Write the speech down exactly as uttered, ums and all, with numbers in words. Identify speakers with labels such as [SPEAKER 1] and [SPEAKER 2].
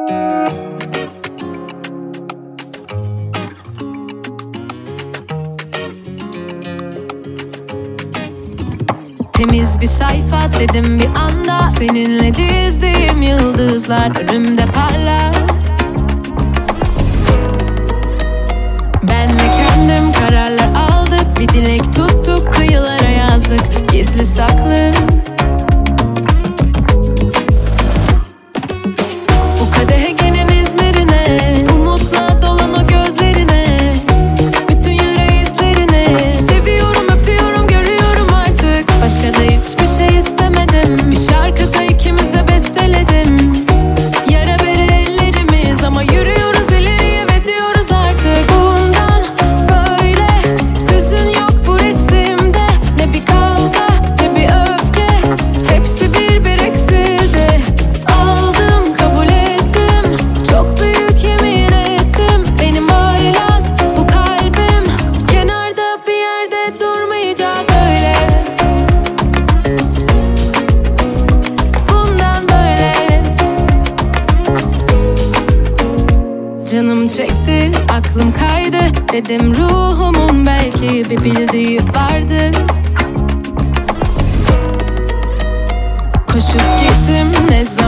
[SPEAKER 1] Temiz bir sayfa dedim bir anda, seninle dizdiğim yıldızlar önümde parlar. Ben ve kendim kararlar aldık, bir dilek tuttuk, kıyılara yazdık, gizli saklı. Bu kadehegenin İzmir'ine, umutla dolan o gözlerine, bütün yüreği izlerine. Seviyorum, öpüyorum, görüyorum artık, başka da hiçbir şey istemedim. Bir şarkıda ikimize besteledim, yara bere ellerimiz, ama yürüyoruz ileriye ve diyoruz artık. Bundan böyle hüzün yok bu resimde, ne bir kavga ne bir öfke, hepsi bir bir eksildi. Aldım, kabul ettim, çok büyük yemin ettim. Benim haylaz bu kalbim, kenarda bir yerde durmayacak öyle. Bundan böyle canım çekti, aklım kaydı, dedim ruhumun belki bir bildiği vardı. Koşup gittim ne zaman